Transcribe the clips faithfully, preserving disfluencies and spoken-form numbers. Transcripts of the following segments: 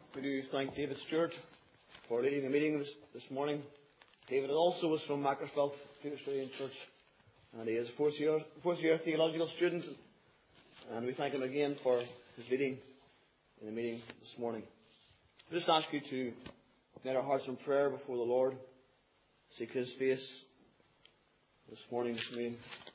We do thank David Stewart for leading the meeting this, this morning. David also was from Macclesfield Presbyterian Church, and he is a fourth year, fourth year theological student, and we thank him again for his leading in the meeting this morning. I just ask you to knit our hearts in prayer before the Lord, seek His face this morning, this meeting.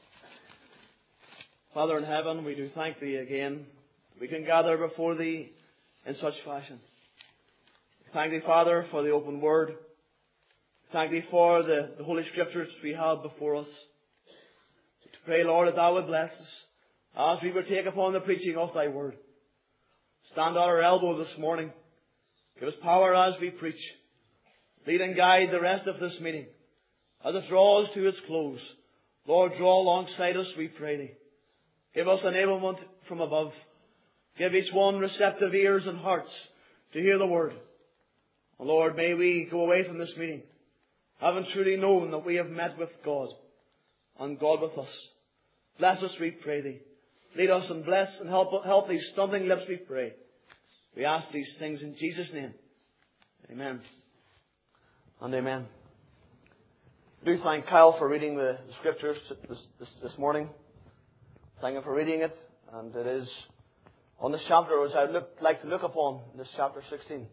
Father in heaven, we do thank Thee again. We can gather before Thee in such fashion. Thank Thee, Father, for the open word. Thank Thee for the, the Holy Scriptures we have before us. To pray, Lord, that Thou would bless us as we would take upon the preaching of Thy word. Stand at our elbow this morning. Give us power as we preach. Lead and guide the rest of this meeting as it draws to its close. Lord, draw alongside us, we pray Thee. Give us enablement from above. Give each one receptive ears and hearts to hear the word. And Lord, may we go away from this meeting having truly known that we have met with God and God with us. Bless us, we pray Thee. Lead us and bless and help, help these stumbling lips, we pray. We ask these things in Jesus' name. Amen. And amen. I do thank Kyle for reading the Scriptures this, this, this morning. Thank him for reading it. And it is on this chapter which I would look, like to look upon, this chapter sixteen.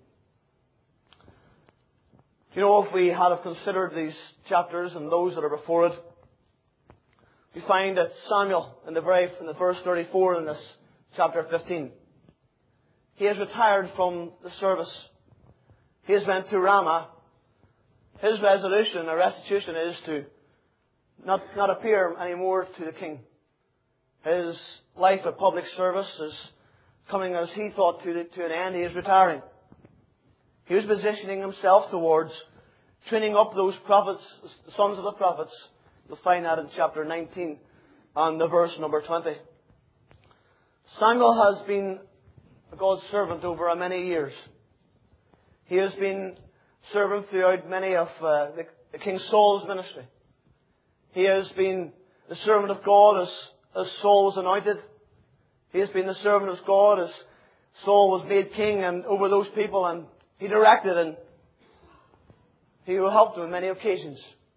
Do you know, if we had have considered these chapters and those that are before it, we find that Samuel, in the very in the verse thirty-four in this chapter fifteen, he has retired from the service. He has went to Ramah. His resolution or restitution is to not, not appear anymore to the king. His life of public service is coming, as he thought, to, the, to an end. He is retiring. He was positioning himself towards training up those prophets, the sons of the prophets. You'll find that in chapter nineteen and the verse number twenty. Samuel has been God's servant over many years. He has been servant throughout many of uh, the, the King Saul's ministry. He has been the servant of God as, as Saul was anointed. He has been the servant of God as Saul was made king and over those people, and he directed and he helped them on many occasions.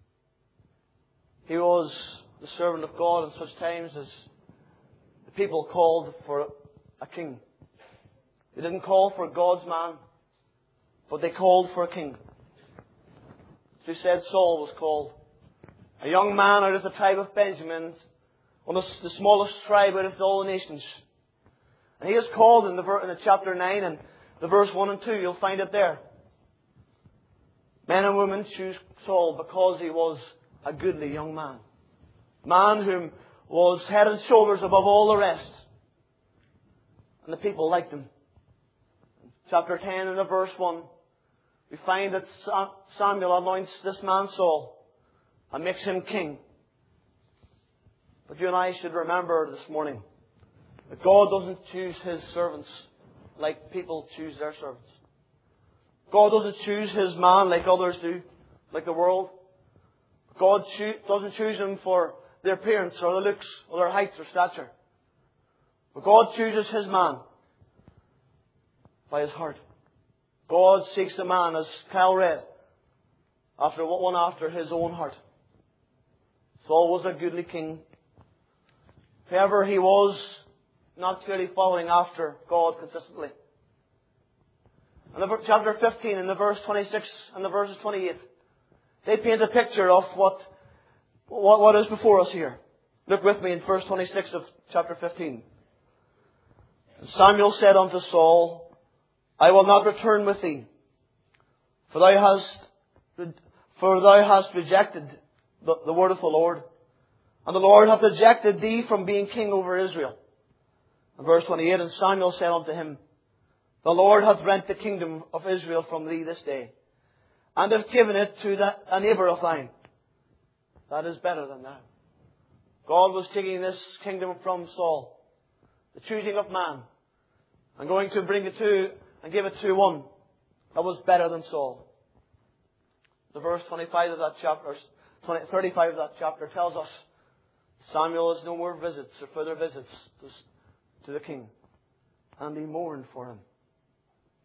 He was the servant of God in such times as the people called for a king. They didn't call for God's man, but they called for a king. As we said, Saul was called. A young man out of the tribe of Benjamin, one of the smallest tribe out of all the nations. And he is called in the, in the chapter nine and the verse one and two. You'll find it there. Men and women choose Saul because he was a goodly young man. Man whom was head and shoulders above all the rest. And the people liked him. In chapter ten and the verse one, we find that Samuel anoints this man Saul and makes him king. But you and I should remember this morning that God doesn't choose His servants like people choose their servants. God doesn't choose His man like others do, like the world. God choo- doesn't choose them for their appearance or their looks or their height or stature. But God chooses His man by His heart. God seeks a man, as Kyle read, after one after His own heart. Saul was a goodly king. However, he was not clearly following after God consistently. In the chapter fifteen, in the verse twenty-six and the verses twenty-eight, they paint a picture of what, what, what is before us here. Look with me in verse twenty-six of chapter fifteen. And Samuel said unto Saul, I will not return with thee, for thou hast, for thou hast rejected the, the word of the Lord, and the Lord hath rejected thee from being king over Israel. And verse twenty-eight, and Samuel said unto him, the Lord hath rent the kingdom of Israel from thee this day, and hath given it to the, a neighbour of thine. That is better than that. God was taking this kingdom from Saul, the choosing of man, and going to bring it to and give it to one that was better than Saul. The verse twenty-five of that chapter, twenty, thirty-five of that chapter tells us Samuel has no more visits or further visits to, to the king, and he mourned for him.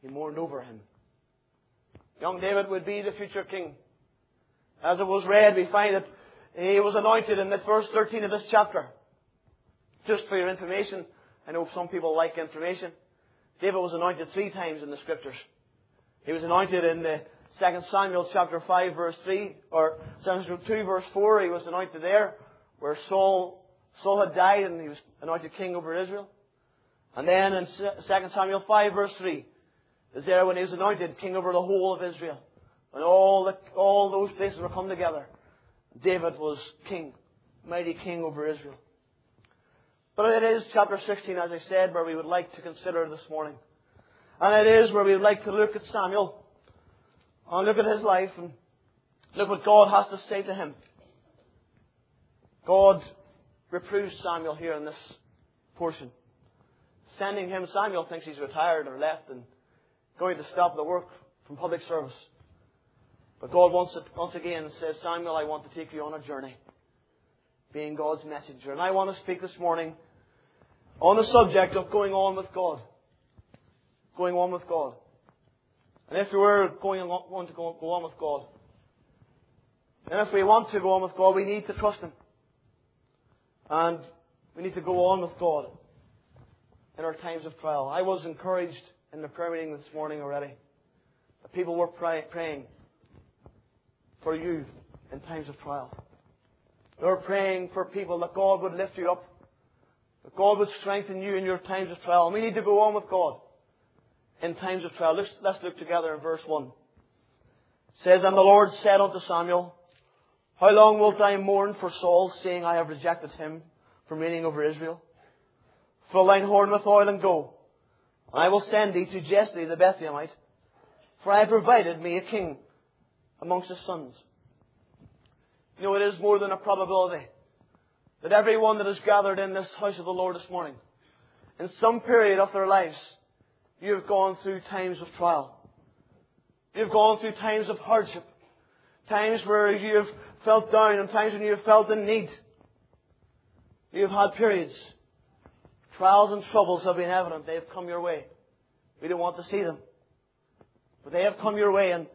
He mourned over him. Young David would be the future king. As it was read, we find that he was anointed in this verse thirteen of this chapter. Just for your information, I know some people like information. David was anointed three times in the Scriptures. He was anointed in the Second Samuel chapter five verse three, or Second Samuel two verse four. He was anointed there, where Saul Saul had died and he was anointed king over Israel. And then in Second Samuel five verse three, is there when he was anointed king over the whole of Israel. When all the, all those places were come together, David was king, mighty king over Israel. But it is chapter sixteen, as I said, where we would like to consider this morning. And it is where we would like to look at Samuel, and look at his life, and look what God has to say to him. God reproves Samuel here in this portion. Sending him, Samuel thinks he's retired or left and going to stop the work from public service. But God once, once again says, Samuel, I want to take you on a journey, being God's messenger. And I want to speak this morning on the subject of going on with God. Going on with God. And if we were going on, want to go, go on with God, and if we want to go on with God, we need to trust Him. And we need to go on with God in our times of trial. I was encouraged in the prayer meeting this morning already that people were pray, praying for you in times of trial. They were praying for people that God would lift you up, that God would strengthen you in your times of trial. And we need to go on with God in times of trial. Let's, let's look together in verse one. It says, And the Lord said unto Samuel, How long wilt thou mourn for Saul, saying, I have rejected him from reigning over Israel? Fill thine horn with oil and go, and I will send thee to Jesse the Bethlehemite, for I have provided me a king amongst his sons. You know, it is more than a probability that everyone that is gathered in this house of the Lord this morning, in some period of their lives, you have gone through times of trial. You've gone through times of hardship. Times where you have felt down and times when you have felt in need. You have had periods. Trials and troubles have been evident. They have come your way. We don't want to see them. But they have come your way, and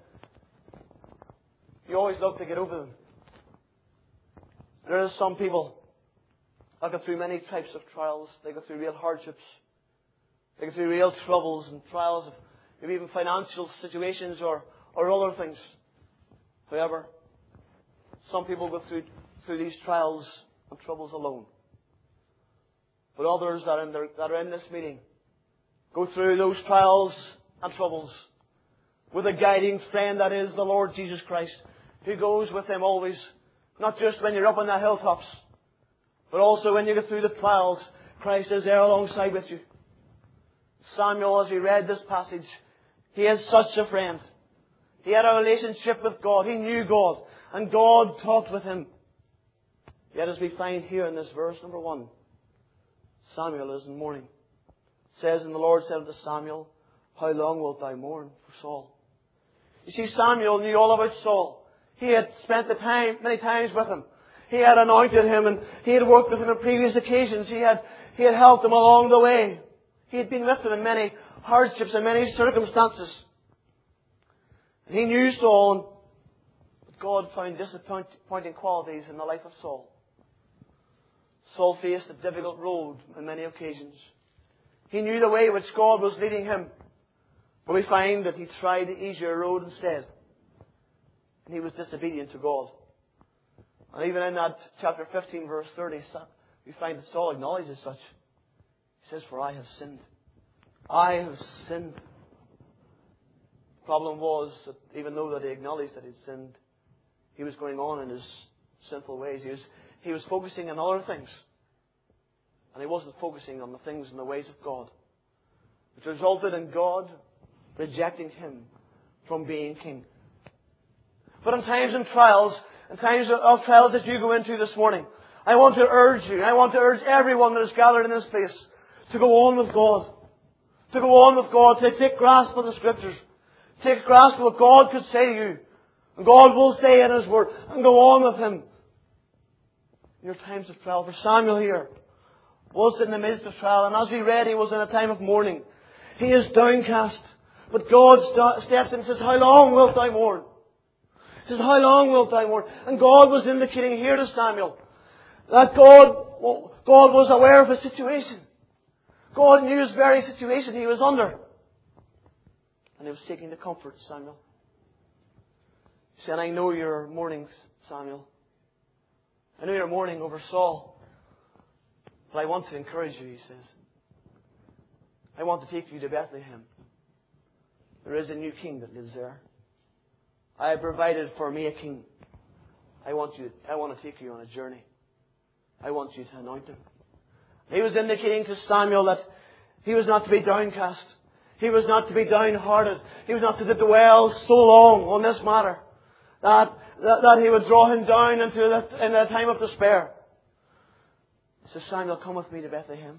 you always look to get over them. There are some people that go through many types of trials. They go through real hardships. They go through real troubles and trials of maybe even financial situations or, or other things. However, some people go through, through these trials and troubles alone. But others that are, in their, that are in this meeting go through those trials and troubles with a guiding friend that is the Lord Jesus Christ, who goes with them always, not just when you're up on the hilltops, but also when you get through the trials. Christ is there alongside with you. Samuel, as he read this passage, he has such a friend. He had a relationship with God. He knew God. And God talked with him. Yet as we find here in this verse, number one, Samuel is in mourning. It says, And the Lord said unto Samuel, How long wilt thou mourn for Saul? You see, Samuel knew all about Saul. He had spent the time, many times with him. He had anointed him and he had worked with him on previous occasions. He had, he had helped him along the way. He had been with him in many hardships and many circumstances. And he knew Saul, but God found disappointing qualities in the life of Saul. Saul faced a difficult road on many occasions. He knew the way which God was leading him, but we find that he tried the easier road instead. And he was disobedient to God. And even in that chapter fifteen, verse thirty, we find that Saul acknowledges such. He says, For I have sinned. I have sinned. The problem was that even though that he acknowledged that he had sinned, he was going on in his sinful ways. He was, he was focusing on other things. And he wasn't focusing on the things and the ways of God, which resulted in God rejecting him from being king. But in times of trials, in times of trials that you go into this morning, I want to urge you, I want to urge everyone that is gathered in this place to go on with God. To go on with God, to take grasp of the Scriptures. Take grasp of what God could say to you. And God will say in His Word. And go on with Him. In your times of trial. For Samuel here was in the midst of trial. And as we read, he was in a time of mourning. He is downcast. But God st- steps in and says, how long wilt thou mourn? He says, how long wilt thou mourn? And God was indicating here to Samuel that God, God was aware of his situation. God knew his very situation he was under. And he was seeking to comfort Samuel. He said, I know your mourning, Samuel. I know you're mourning over Saul. But I want to encourage you, he says. I want to take you to Bethlehem. There is a new king that lives there. I have provided for me a king. I want you, I want to take you on a journey. I want you to anoint him. He was indicating to Samuel that he was not to be downcast. He was not to be downhearted. He was not to dwell so long on this matter that, that, that he would draw him down into the, in a time of despair. He says, Samuel, come with me to Bethlehem.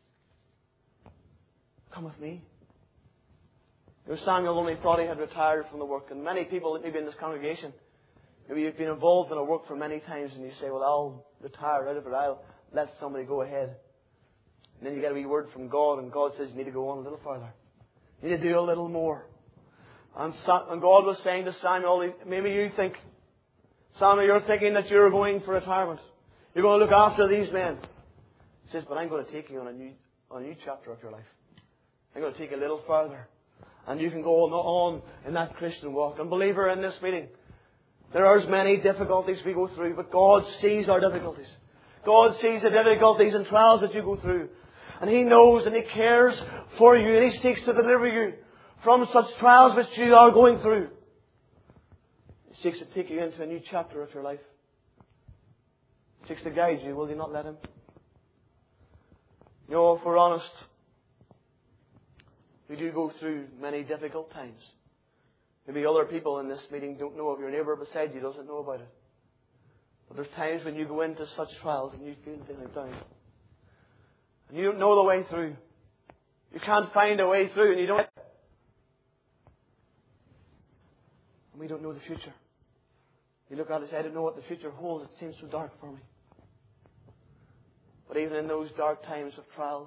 Come with me. You know, Samuel only thought he had retired from the work. And many people, maybe in this congregation, maybe you've been involved in a work for many times and you say, well, I'll retire out of it. I'll let somebody go ahead. And then you get a wee word from God and God says you need to go on a little further. You need to do a little more. And, Sa- and God was saying to Samuel, maybe you think, Samuel, you're thinking that you're going for retirement. You're going to look after these men. He says, but I'm going to take you on a new, on a new chapter of your life. I'm going to take you a little further. And you can go on in that Christian walk. And believer, in this meeting, there are many difficulties we go through, but God sees our difficulties. God sees the difficulties and trials that you go through. And He knows and He cares for you and He seeks to deliver you from such trials which you are going through. He seeks to take you into a new chapter of your life. He seeks to guide you. Will you not let Him? You know, if we're honest, we do go through many difficult times. Maybe other people in this meeting don't know of your neighbour beside you doesn't know about it. But there's times when you go into such trials and you feel feeling down. And you don't know the way through. You can't find a way through and you don't. And we don't know the future. You look at it and say, I don't know what the future holds. It seems so dark for me. But even in those dark times of trials,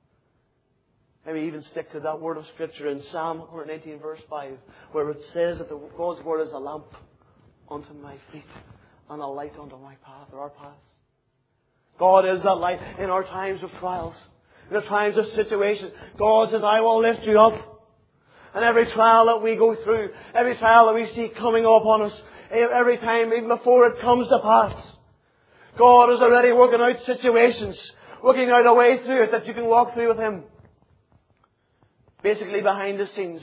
maybe even stick to that word of Scripture in Psalm one nineteen verse five, where it says that the, God's Word is a lamp unto my feet and a light unto my path, or our paths. God is that light in our times of trials, in our times of situation. God says, I will lift you up. And every trial that we go through, every trial that we see coming upon us, every time, even before it comes to pass, God is already working out situations, working out a way through it that you can walk through with Him. Basically, behind the scenes,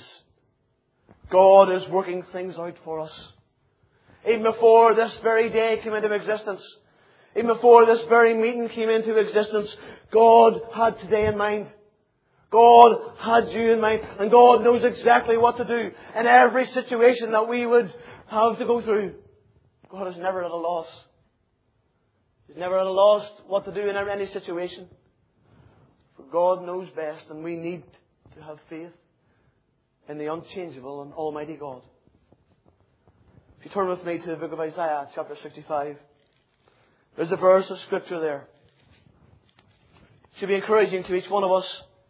God is working things out for us. Even before this very day came into existence, even before this very meeting came into existence, God had today in mind. God had you in mind. And God knows exactly what to do in every situation that we would have to go through. God is never at a loss. He's never at a loss what to do in any situation. For God knows best, and we need to have faith in the unchangeable and almighty God. If you turn with me to the book of Isaiah, chapter sixty-five, there's a verse of Scripture there. It should be encouraging to each one of us.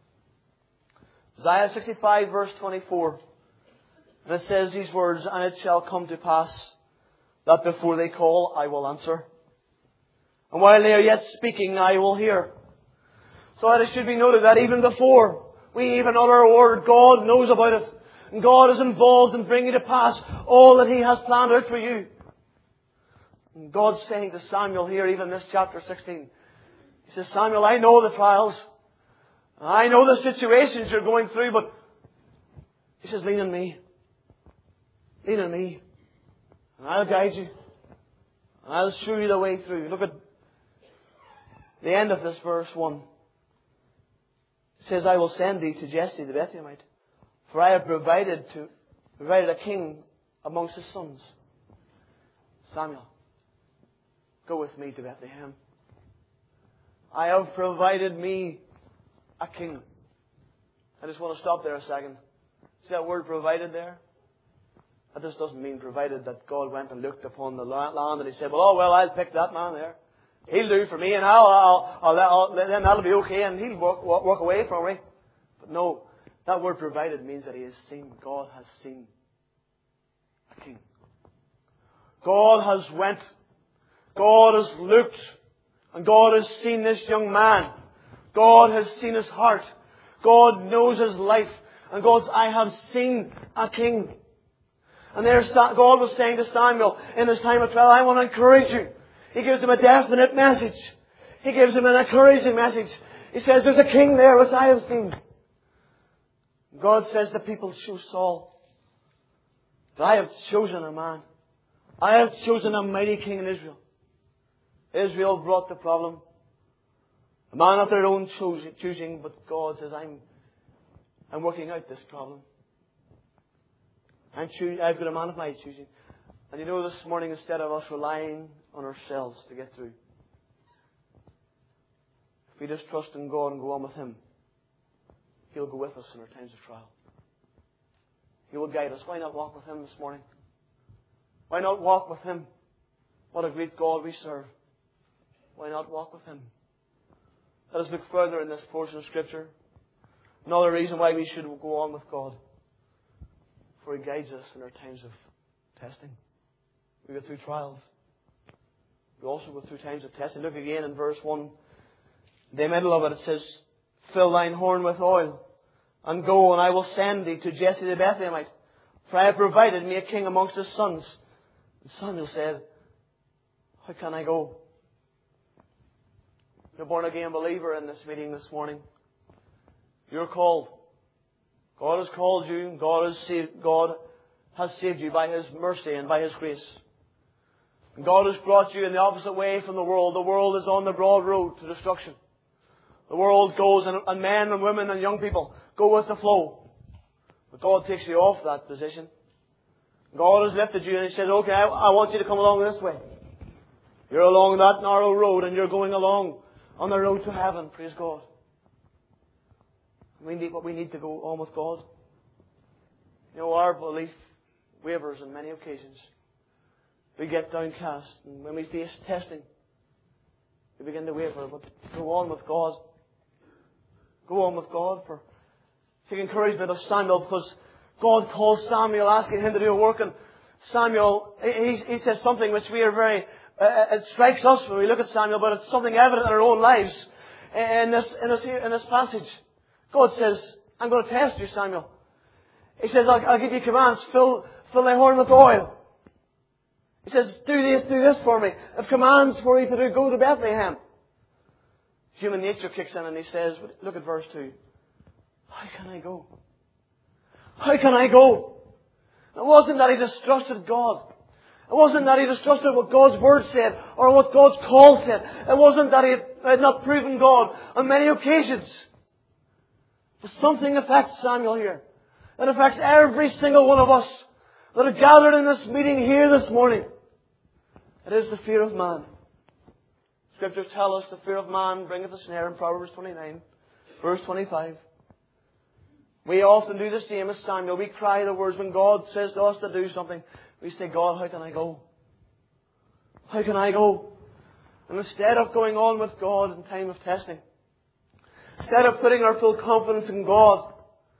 Isaiah sixty-five, verse twenty-four. And it says these words, and it shall come to pass that before they call, I will answer. And while they are yet speaking, I will hear. So that it should be noted that even before we even utter a word, God knows about it. And God is involved in bringing to pass all that He has planned out for you. And God's saying to Samuel here, even in this chapter sixteen, He says, Samuel, I know the trials. I know the situations you're going through, but He says, lean on me. Lean on me. And I'll guide you. And I'll show you the way through. Look at the end of this verse one. It says, I will send thee to Jesse the Bethlehemite, for I have provided to provided a king amongst his sons. Samuel, go with me to Bethlehem. I have provided me a king. I just want to stop there a second. See that word provided there? That just doesn't mean provided that God went and looked upon the land and He said, well, oh, well, I'll pick that man there. He'll do for me and I'll, I'll, I'll, I'll then that'll be okay and he'll walk, walk, walk away from me. But no, That word provided means that He has seen. God has seen a king. God has went. God has looked. And God has seen this young man. God has seen his heart. God knows his life. And God says, I have seen a king. And there God was saying to Samuel in his time of trial, I want to encourage you. He gives him a definite message. He gives him an encouraging message. He says, there's a king there which I have seen. God says to people, show Saul that I have chosen a man. I have chosen a mighty king in Israel. Israel brought the problem. A man of their own choosing, but God says, I'm, I'm working out this problem. I'm choosing, I've got a man of my choosing. And you know, this morning, instead of us relying on ourselves to get through, if we just trust in God and go on with Him, He'll go with us in our times of trial. He will guide us. Why not walk with Him this morning? Why not walk with Him? What a great God we serve. Why not walk with Him? Let us look further in this portion of Scripture. Another reason why we should go on with God. For He guides us in our times of testing. We go through trials. We also go through times of testing. Look again in verse one. In the middle of it, it says, fill thine horn with oil, and go, and I will send thee to Jesse the Bethlehemite, for I have provided me a king amongst his sons. And Samuel said, how can I go? You're a born-again believer in this meeting this morning. You're called. God has called you. God has saved, God has saved you by His mercy and by His grace. And God has brought you in the opposite way from the world. The world is on the broad road to destruction. The world goes, and, and men and women and young people go with the flow. But God takes you off that position. God has lifted you and He says, okay, I, I want you to come along this way. You're along that narrow road and you're going along on the road to heaven. Praise God. We need what we need to go on with God. You know, our belief wavers on many occasions. We get downcast, and when we face testing, we begin to waver. But go on with God. Go on with God. For take encouragement of Samuel, because God calls Samuel, asking him to do a work, and Samuel, he, he says something which we are very, uh, it strikes us when we look at Samuel, but it's something evident in our own lives in this, in this, in this passage. God says, I'm going to test you, Samuel. He says, I'll, I'll give you commands. Fill, fill thy horn with oil. He says, do this, do this for me. If commands for you to do, go to Bethlehem. Human nature kicks in and he says, look at verse two. How can I go? How can I go? It wasn't that he distrusted God. It wasn't that he distrusted what God's Word said or what God's call said. It wasn't that he had, had not proven God on many occasions. But something affects Samuel here. It affects every single one of us that are gathered in this meeting here this morning. It is the fear of man. Scriptures tell us the fear of man bringeth a snare in Proverbs twenty-nine, verse twenty-five. We often do the same as Samuel. We cry the words when God says to us to do something. We say, God, how can I go? How can I go? And instead of going on with God in time of testing, instead of putting our full confidence in God,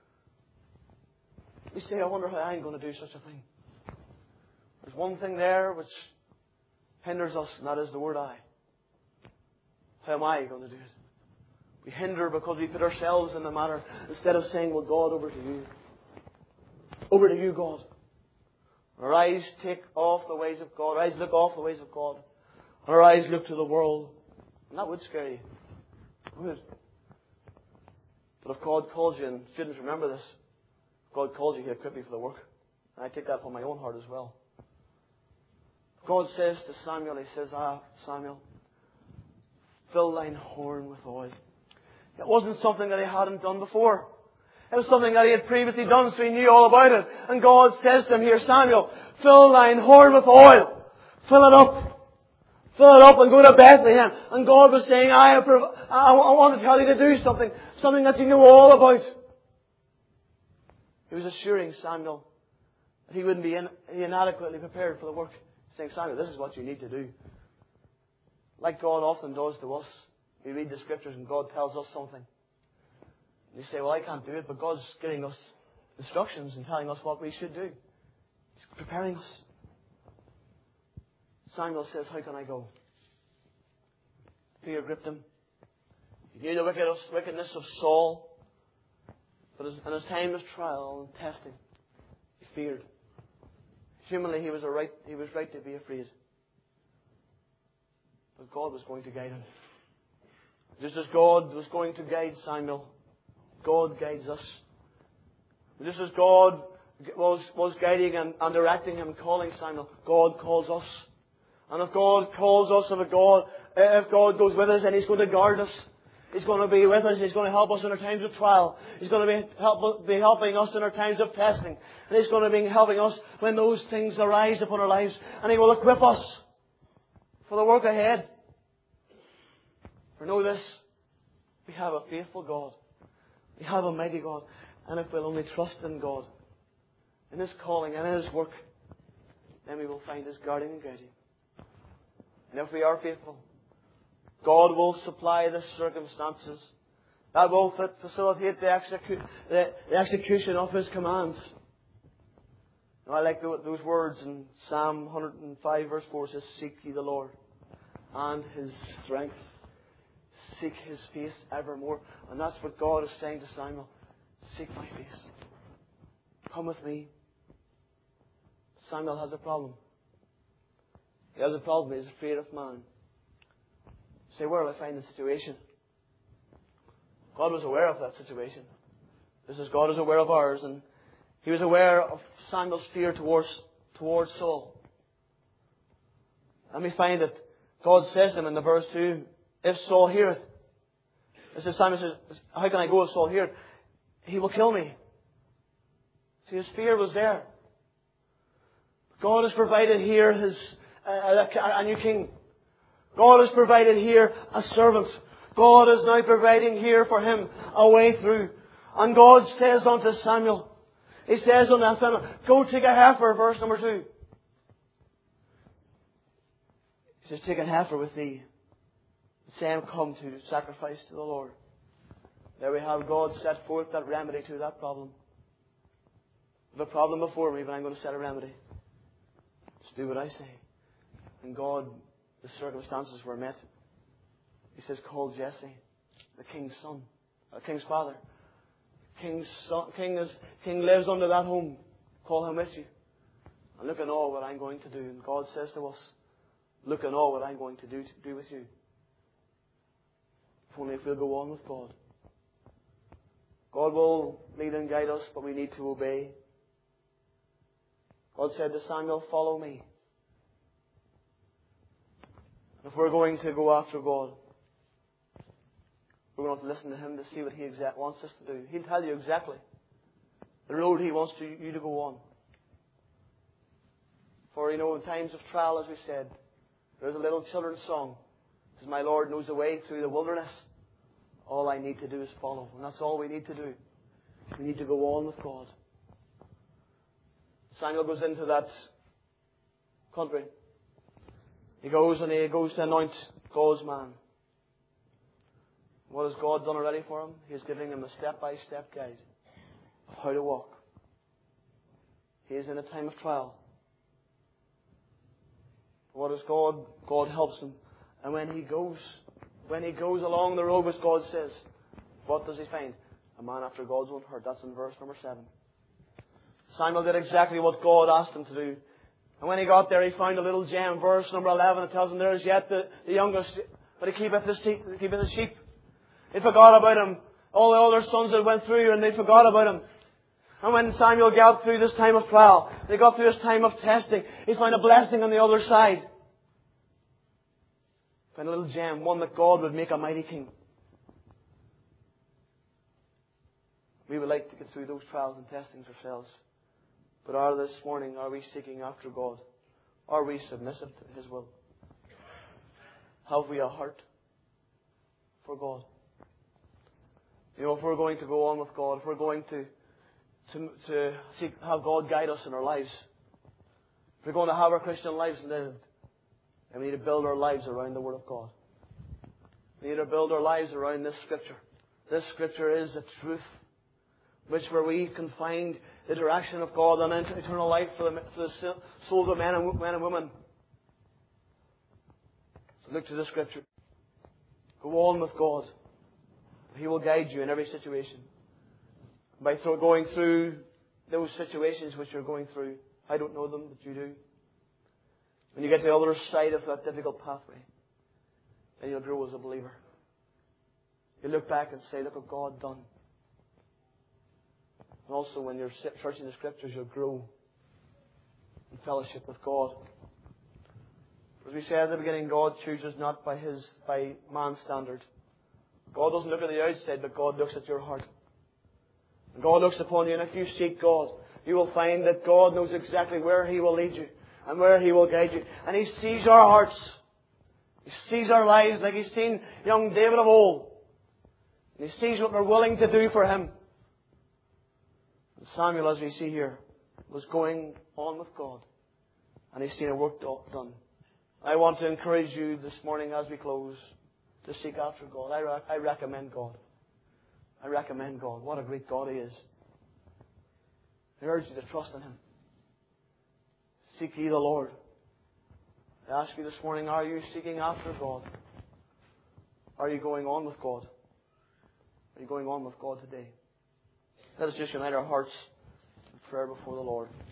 we say, I wonder how I'm going to do such a thing. There's one thing there which hinders us, and that is the word I. How am I going to do it? We hinder because we put ourselves in the matter instead of saying, well, God, over to you. Over to you, God. Our eyes take off the ways of God. Our eyes look off the ways of God. Our eyes look to the world. And that would scare you. It would. But if God calls you, and students remember this, if God calls you, He'll equip you for the work. And I take that from my own heart as well. God says to Samuel, He says, ah, Samuel, fill thine horn with oil. It wasn't something that he hadn't done before. It was something that he had previously done, so he knew all about it. And God says to him here, Samuel, fill thine horn with oil. Fill it up. Fill it up and go to Bethlehem. And God was saying, I, have, I want to tell you to do something. Something that you know all about. He was assuring Samuel that he wouldn't be in, inadequately prepared for the work. He's saying, Samuel, this is what you need to do. Like God often does to us. We read the Scriptures and God tells us something. And you say, well, I can't do it, but God's giving us instructions and telling us what we should do. He's preparing us. Samuel says, how can I go? Fear gripped him. He knew the wickedness of Saul. But in his time of trial and testing, he feared. Humanly, he was, a right, he was right to be afraid. But God was going to guide him. Just as God was going to guide Samuel, God guides us. Just as God was, was guiding and, and directing him, calling Samuel, God calls us. And if God calls us, if God, if God goes with us, then He's going to guard us. He's going to be with us. He's going to help us in our times of trial. He's going to be, help, be helping us in our times of testing. And He's going to be helping us when those things arise upon our lives. And He will equip us for the work ahead. For know this, we have a faithful God. We have a mighty God. And if we'll only trust in God, in His calling and in His work, then we will find His guarding and guiding. And if we are faithful, God will supply the circumstances that will facilitate the, execu- the, the execution of His commands. Now, I like the, those words in Psalm one hundred five verse four. It says, seek ye the Lord and His strength. Seek His face evermore. And that's what God is saying to Samuel. Seek my face. Come with me. Samuel has a problem. He has a problem. He's afraid of man. Say, where will I find the situation? God was aware of that situation. Just as God is aware of ours. And He was aware of Samuel's fear towards, towards Saul. And we find that God says to him in the verse two, if Saul heareth. It says, Samuel says, how can I go if Saul heareth? He will kill me. See, his fear was there. God has provided here his uh, a, a new king. God has provided here a servant. God is now providing here for him a way through. And God says unto Samuel, He says unto Samuel, go take a heifer, verse number two. He says, take a heifer with thee. And say, I am come to sacrifice to the Lord. There we have God set forth that remedy to that problem. The problem before me, but I'm going to set a remedy. Just do what I say. And God, the circumstances were met. He says, call Jesse, the king's son, the king's father. King's son, king, is, king lives under that home. Call him with you. And look at all what I'm going to do. And God says to us, look at all what I'm going to do, to do with you. If only if we'll go on with God. God will lead and guide us, but we need to obey. God said to Samuel, follow me. If we're going to go after God, we're going to have to listen to Him to see what He exact wants us to do. He'll tell you exactly the road He wants to, you to go on. For, you know, in times of trial, as we said, there's a little children's song. It says, my Lord knows the way through the wilderness. All I need to do is follow. And that's all we need to do. We need to go on with God. Samuel goes into that country. He goes and he goes to anoint God's man. What has God done already for him? He is giving him a step-by-step guide of how to walk. He is in a time of trial. What is God? God helps him. And when he goes, when he goes along the road, as God says, what does he find? A man after God's own heart. That's in verse number seven. Samuel did exactly what God asked him to do. And when he got there, he found a little gem. Verse number eleven, it tells him, there is yet the, the youngest, but he keepeth the sheep. He keepeth the sheep. They forgot about him. All the other sons that went through, and they forgot about him. And when Samuel got through this time of trial, they got through this time of testing, he found a blessing on the other side. Found a little gem, one that God would make a mighty king. We would like to get through those trials and testings ourselves. But are this morning, are we seeking after God? Are we submissive to His will? Have we a heart for God? You know, if we're going to go on with God, if we're going to, to, to seek, have God guide us in our lives, if we're going to have our Christian lives lived, then we need to build our lives around the Word of God. We need to build our lives around this Scripture, This Scripture is a truth which where we can find the direction of God and into eternal life for the, for the souls of men and, men and women. So look to the Scripture. Go on with God. He will guide you in every situation. By th- going through those situations which you're going through, I don't know them, but you do. When you get to the other side of that difficult pathway, then you'll grow as a believer. You look back and say, look what God done. And also when you're searching the Scriptures, you'll grow in fellowship with God. As we said at the beginning, God chooses not by His, by man's standard. God doesn't look at the outside, but God looks at your heart. And God looks upon you, and if you seek God, you will find that God knows exactly where He will lead you and where He will guide you. And He sees our hearts. He sees our lives like He's seen young David of old. And He sees what we're willing to do for Him. And Samuel, as we see here, was going on with God. And he's seen a work done. I want to encourage you this morning as we close to seek after God. I, re- I recommend God. I recommend God. What a great God He is. I urge you to trust in Him. Seek ye the Lord. I ask you this morning, are you seeking after God? Are you going on with God? Are you going on with God today? Let us just unite our hearts in prayer before the Lord.